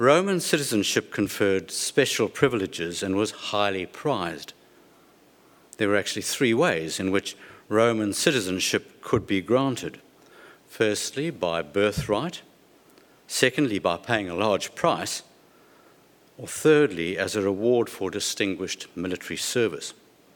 Roman citizenship conferred special privileges and was highly prized. There were actually three ways in which Roman citizenship could be granted. Firstly, by birthright. Secondly, by paying a large price. Or thirdly, as a reward for distinguished military service.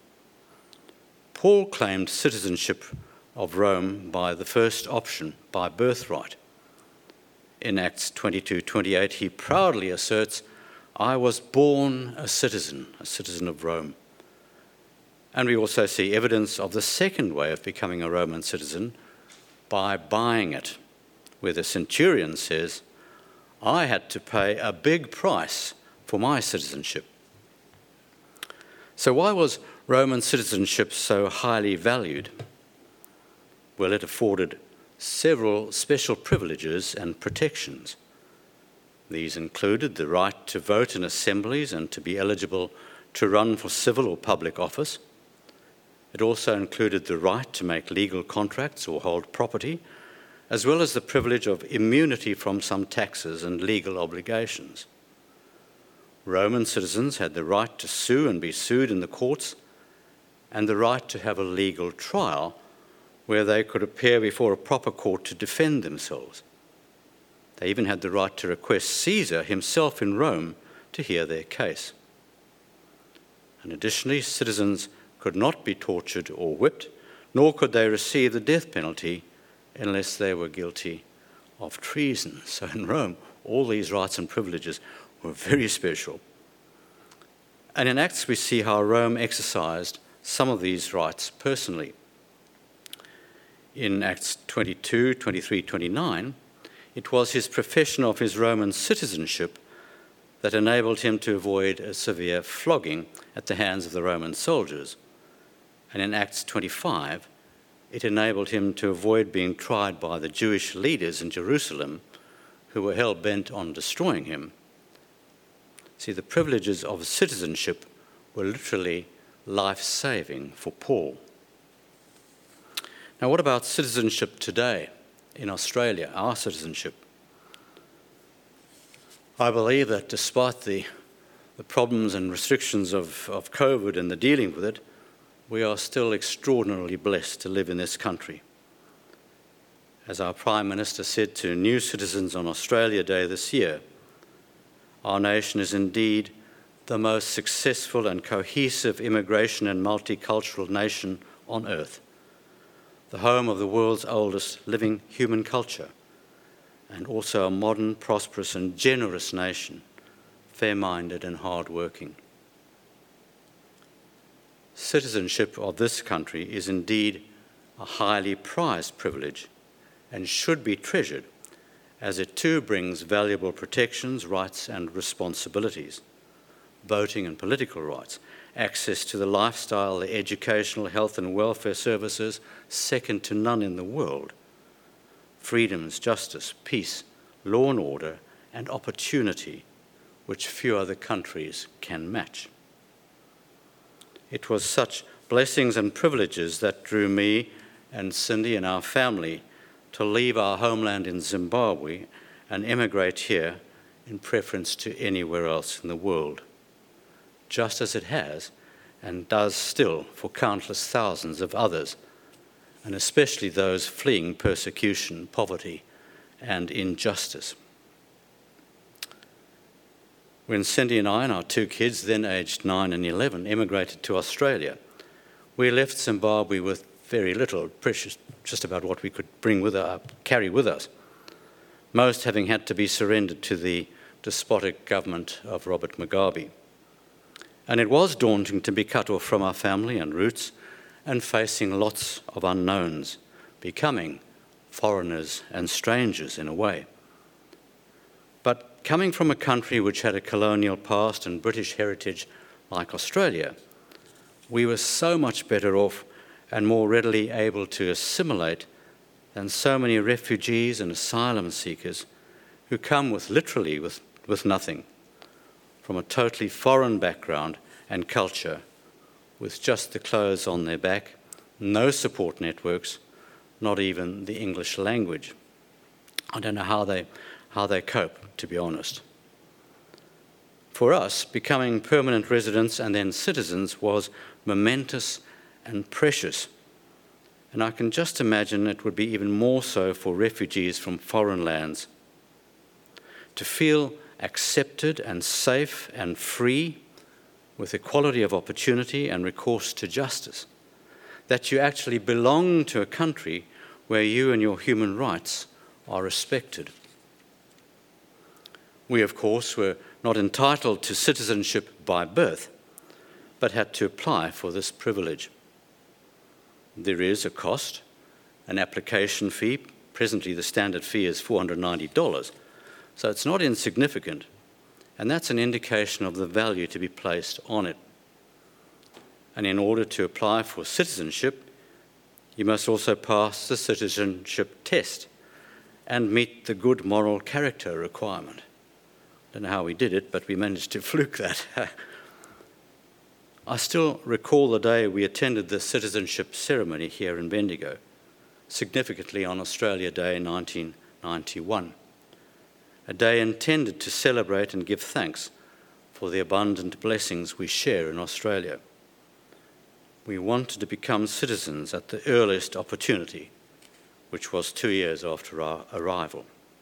Paul claimed citizenship of Rome by the first option, by birthright. In Acts 22:28, he proudly asserts, "I was born a citizen of Rome." And we also see evidence of the second way of becoming a Roman citizen, by buying it, where the centurion says, "I had to pay a big price for my citizenship." So why was Roman citizenship so highly valued? Well, it afforded several special privileges and protections. These included the right to vote in assemblies and to be eligible to run for civil or public office. It also included the right to make legal contracts or hold property, as well as the privilege of immunity from some taxes and legal obligations. Roman citizens had the right to sue and be sued in the courts, and the right to have a legal trial where they could appear before a proper court to defend themselves. They even had the right to request Caesar himself in Rome to hear their case. And additionally, citizens could not be tortured or whipped, nor could they receive the death penalty unless they were guilty of treason. So in Rome, all these rights and privileges were very special. And in Acts, we see how Rome exercised some of these rights personally. In Acts 22, 23, 29, it was his profession of his Roman citizenship that enabled him to avoid a severe flogging at the hands of the Roman soldiers. And in Acts 25, it enabled him to avoid being tried by the Jewish leaders in Jerusalem who were hell-bent on destroying him. See, the privileges of citizenship were literally life-saving for Paul. Now, what about citizenship today in Australia, our citizenship? I believe that despite the problems and restrictions of COVID and the dealing with it, we are still extraordinarily blessed to live in this country. As our Prime Minister said to new citizens on Australia Day this year, our nation is indeed the most successful and cohesive immigration and multicultural nation on earth, the home of the world's oldest living human culture, and also a modern, prosperous and generous nation, fair-minded and hard-working. Citizenship of this country is indeed a highly prized privilege and should be treasured, as it too brings valuable protections, rights and responsibilities, voting and political rights, access to the lifestyle, the educational, health and welfare services second to none in the world, freedoms, justice, peace, law and order, and opportunity, which few other countries can match. It was such blessings and privileges that drew me and Cindy and our family to leave our homeland in Zimbabwe and emigrate here in preference to anywhere else in the world, just as it has and does still for countless thousands of others, and especially those fleeing persecution, poverty, and injustice. When Cindy and I and our two kids, then aged 9 and 11, emigrated to Australia, we left Zimbabwe with very little, precious, just about what we could carry with us, most having had to be surrendered to the despotic government of Robert Mugabe. And it was daunting to be cut off from our family and roots and facing lots of unknowns, becoming foreigners and strangers in a way. But coming from a country which had a colonial past and British heritage like Australia, we were so much better off and more readily able to assimilate than so many refugees and asylum seekers who come literally with nothing, from a totally foreign background and culture, with just the clothes on their back, no support networks, not even the English language. I don't know how they cope, to be honest. For us, becoming permanent residents and then citizens was momentous and precious. And I can just imagine it would be even more so for refugees from foreign lands. To feel accepted and safe and free, with equality of opportunity and recourse to justice, that you actually belong to a country where you and your human rights are respected. We, of course, were not entitled to citizenship by birth, but had to apply for this privilege. There is a cost, an application fee. Presently, the standard fee is $490, so it's not insignificant, and that's an indication of the value to be placed on it. And in order to apply for citizenship, you must also pass the citizenship test and meet the good moral character requirement. I don't know how we did it, but we managed to fluke that. I still recall the day we attended the citizenship ceremony here in Bendigo, significantly on Australia Day 1991, a day intended to celebrate and give thanks for the abundant blessings we share in Australia. We wanted to become citizens at the earliest opportunity, which was 2 years after our arrival.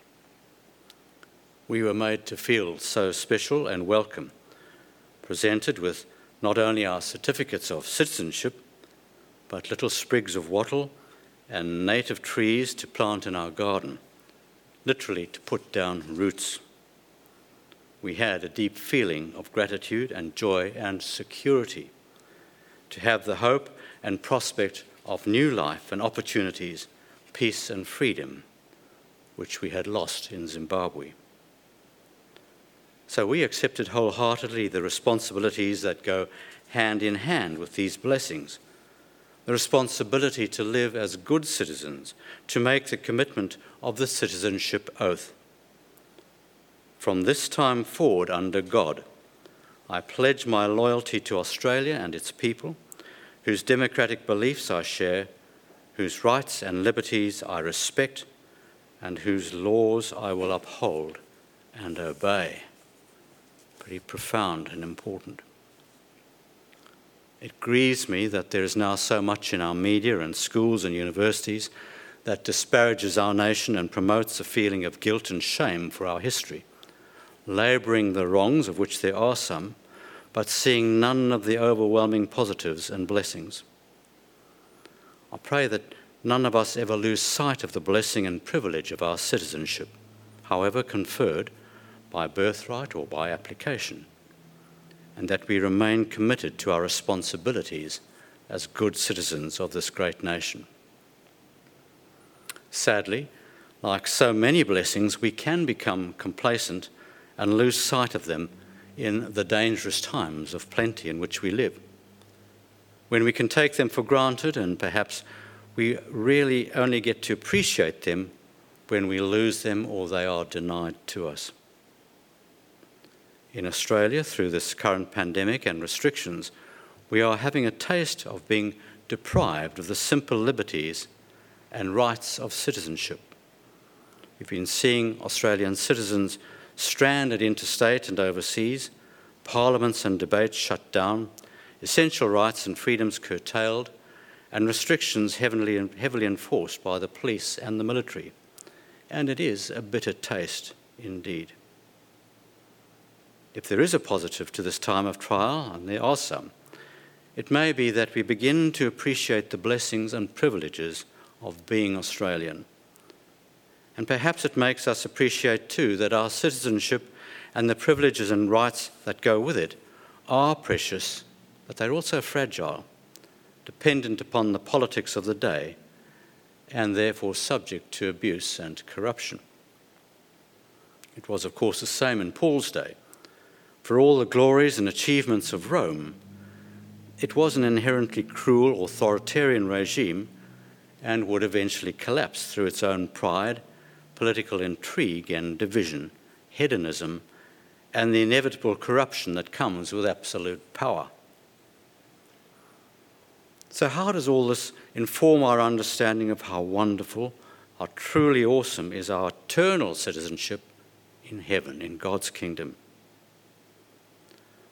We were made to feel so special and welcome, presented with not only our certificates of citizenship, but little sprigs of wattle and native trees to plant in our garden, literally to put down roots. We had a deep feeling of gratitude and joy and security, to have the hope and prospect of new life and opportunities, peace and freedom, which we had lost in Zimbabwe. So we accepted wholeheartedly the responsibilities that go hand in hand with these blessings. The responsibility to live as good citizens, to make the commitment of the citizenship oath. From this time forward, under God, I pledge my loyalty to Australia and its people, whose democratic beliefs I share, whose rights and liberties I respect, and whose laws I will uphold and obey. Pretty profound and important. It grieves me that there is now so much in our media and schools and universities that disparages our nation and promotes a feeling of guilt and shame for our history, labouring the wrongs, of which there are some, but seeing none of the overwhelming positives and blessings. I pray that none of us ever lose sight of the blessing and privilege of our citizenship, however conferred, by birthright or by application, and that we remain committed to our responsibilities as good citizens of this great nation. Sadly, like so many blessings, we can become complacent and lose sight of them in the dangerous times of plenty in which we live, when we can take them for granted and perhaps we really only get to appreciate them when we lose them or they are denied to us. In Australia, through this current pandemic and restrictions, we are having a taste of being deprived of the simple liberties and rights of citizenship. We've been seeing Australian citizens stranded interstate and overseas, parliaments and debates shut down, essential rights and freedoms curtailed, and restrictions heavily enforced by the police and the military. And it is a bitter taste indeed. If there is a positive to this time of trial, and there are some, it may be that we begin to appreciate the blessings and privileges of being Australian. And perhaps it makes us appreciate too that our citizenship and the privileges and rights that go with it are precious, but they're also fragile, dependent upon the politics of the day, and therefore subject to abuse and corruption. It was, of course, the same in Paul's day. For all the glories and achievements of Rome, it was an inherently cruel, authoritarian regime and would eventually collapse through its own pride, political intrigue and division, hedonism, and the inevitable corruption that comes with absolute power. So how does all this inform our understanding of how wonderful, how truly awesome is our eternal citizenship in heaven, in God's kingdom?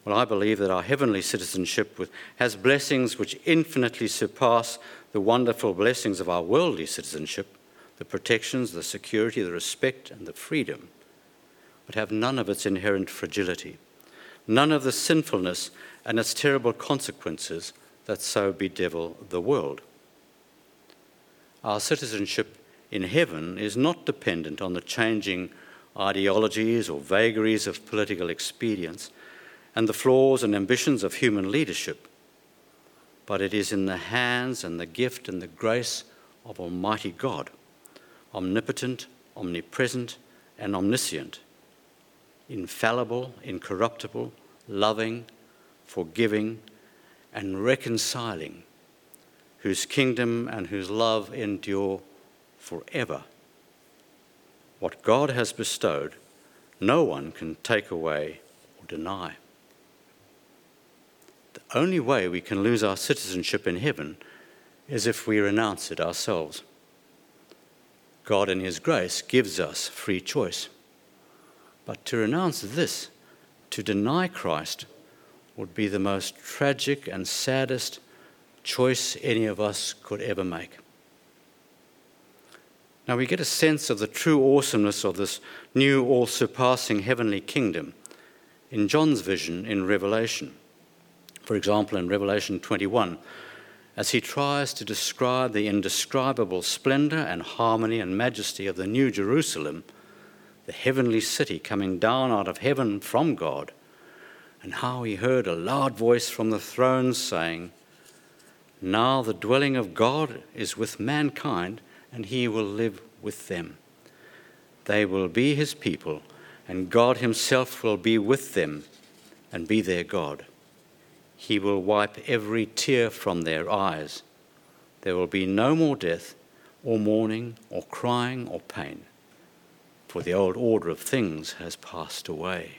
Well, I believe that our heavenly citizenship has blessings which infinitely surpass the wonderful blessings of our worldly citizenship, the protections, the security, the respect, and the freedom, but have none of its inherent fragility, none of the sinfulness and its terrible consequences that so bedevil the world. Our citizenship in heaven is not dependent on the changing ideologies or vagaries of political expedience and the flaws and ambitions of human leadership, but it is in the hands and the gift and the grace of Almighty God, omnipotent, omnipresent, and omniscient, infallible, incorruptible, loving, forgiving, and reconciling, whose kingdom and whose love endure forever. What God has bestowed, no one can take away or deny. The only way we can lose our citizenship in heaven is if we renounce it ourselves. God in his grace gives us free choice. But to renounce this, to deny Christ, would be the most tragic and saddest choice any of us could ever make. Now we get a sense of the true awesomeness of this new, all-surpassing heavenly kingdom in John's vision in Revelation. For example, in Revelation 21, as he tries to describe the indescribable splendor and harmony and majesty of the New Jerusalem, the heavenly city coming down out of heaven from God, and how he heard a loud voice from the throne saying, "Now the dwelling of God is with mankind, and he will live with them. They will be his people, and God himself will be with them and be their God. He will wipe every tear from their eyes. There will be no more death, or mourning, or crying, or pain, for the old order of things has passed away."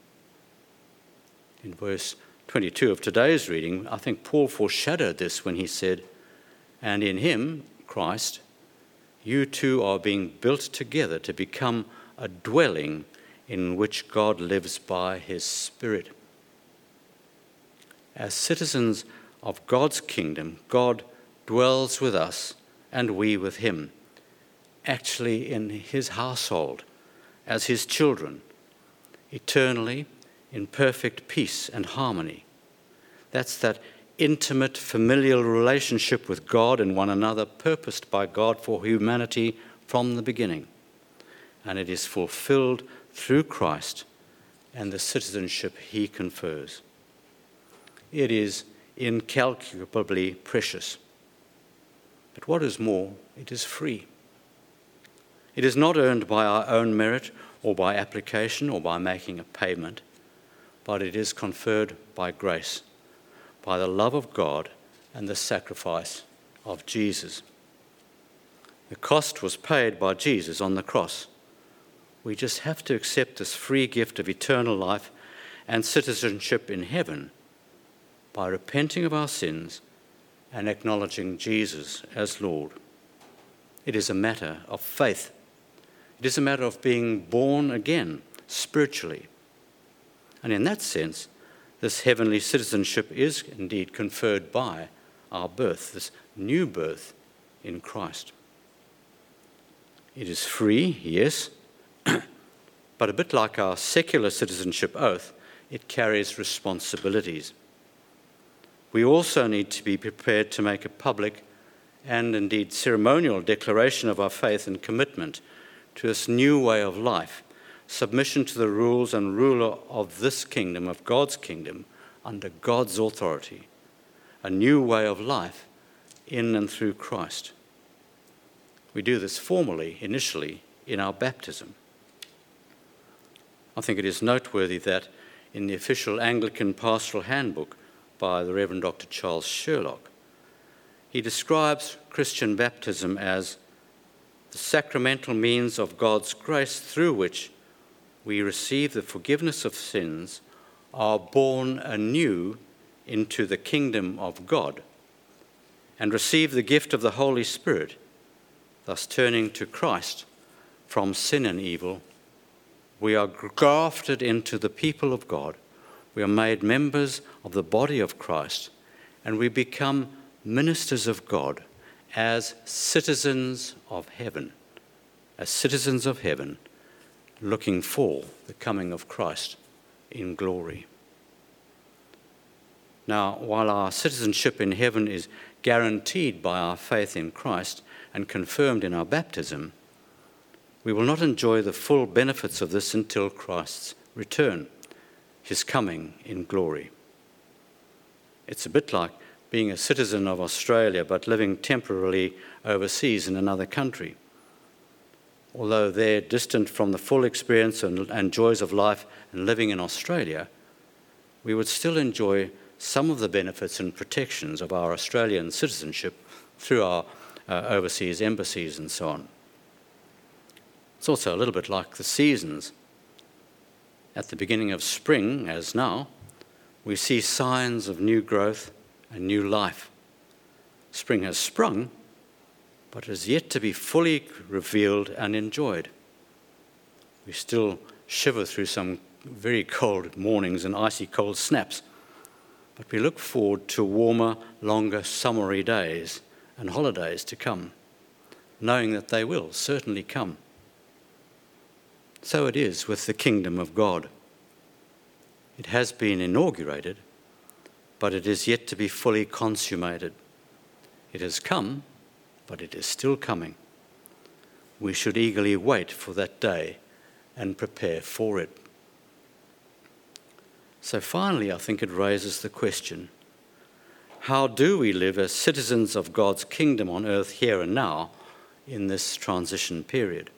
In verse 22 of today's reading, I think Paul foreshadowed this when he said, "And in him, Christ, you two are being built together to become a dwelling in which God lives by his Spirit." As citizens of God's kingdom, God dwells with us and we with him, actually in his household, as his children, eternally in perfect peace and harmony. That's that intimate familial relationship with God and one another purposed by God for humanity from the beginning. And it is fulfilled through Christ and the citizenship he confers. It is incalculably precious. But what is more, it is free. It is not earned by our own merit or by application or by making a payment, but it is conferred by grace, by the love of God and the sacrifice of Jesus. The cost was paid by Jesus on the cross. We just have to accept this free gift of eternal life and citizenship in heaven by repenting of our sins and acknowledging Jesus as Lord. It is a matter of faith. It is a matter of being born again spiritually. And in that sense, this heavenly citizenship is indeed conferred by our birth, this new birth in Christ. It is free, yes, but a bit like our secular citizenship oath, it carries responsibilities. We also need to be prepared to make a public and indeed ceremonial declaration of our faith and commitment to this new way of life, submission to the rules and ruler of this kingdom, of God's kingdom, under God's authority, a new way of life in and through Christ. We do this formally, initially, in our baptism. I think it is noteworthy that in the official Anglican Pastoral Handbook by the Reverend Dr. Charles Sherlock, he describes Christian baptism as the sacramental means of God's grace through which we receive the forgiveness of sins, are born anew into the kingdom of God, and receive the gift of the Holy Spirit, thus turning to Christ from sin and evil. We are grafted into the people of God. we are made members of the body of Christ, and we become ministers of God as citizens of heaven, looking for the coming of Christ in glory. Now, while our citizenship in heaven is guaranteed by our faith in Christ and confirmed in our baptism, we will not enjoy the full benefits of this until Christ's return, his coming in glory. It's a bit like being a citizen of Australia but living temporarily overseas in another country. Although they're distant from the full experience and joys of life and living in Australia, we would still enjoy some of the benefits and protections of our Australian citizenship through our overseas embassies and so on. It's also a little bit like the seasons. At the beginning of spring, as now, we see signs of new growth and new life. Spring has sprung, but is yet to be fully revealed and enjoyed. We still shiver through some very cold mornings and icy cold snaps, but we look forward to warmer, longer, summery days and holidays to come, knowing that they will certainly come. So it is with the kingdom of God. It has been inaugurated, but it is yet to be fully consummated. It has come, but it is still coming. We should eagerly wait for that day and prepare for it. So finally, I think it raises the question, how do we live as citizens of God's kingdom on earth here and now in this transition period?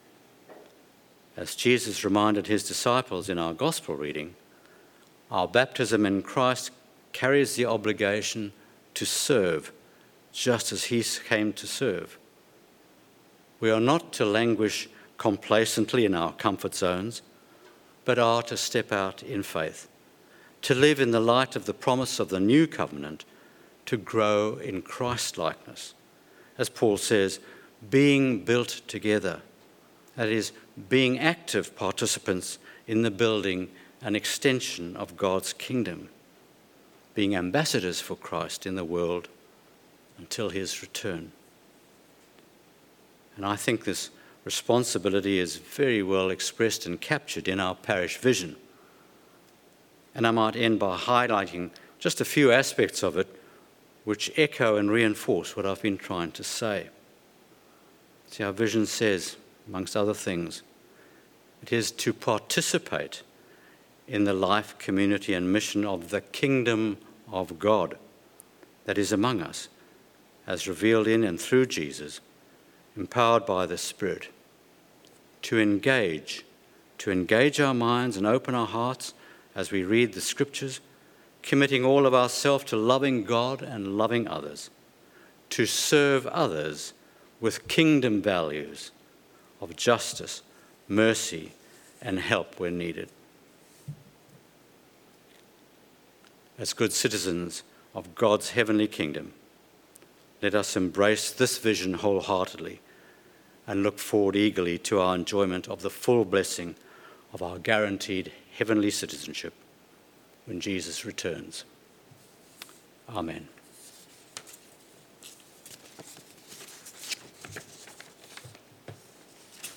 As Jesus reminded his disciples in our gospel reading, our baptism in Christ carries the obligation to serve, just as he came to serve. We are not to languish complacently in our comfort zones, but are to step out in faith, to live in the light of the promise of the new covenant, to grow in Christ-likeness. As Paul says, being built together, that is, being active participants in the building and extension of God's kingdom, being ambassadors for Christ in the world until his return. And I think this responsibility is very well expressed and captured in our parish vision. And I might end by highlighting just a few aspects of it which echo and reinforce what I've been trying to say. See, our vision says, amongst other things, it is to participate in the life, community, and mission of the kingdom of God that is among us, as revealed in and through Jesus, empowered by the Spirit, to engage our minds and open our hearts as we read the Scriptures, committing all of ourselves to loving God and loving others, to serve others with kingdom values of justice, mercy, and help where needed. As good citizens of God's heavenly kingdom, let us embrace this vision wholeheartedly and look forward eagerly to our enjoyment of the full blessing of our guaranteed heavenly citizenship when Jesus returns. Amen.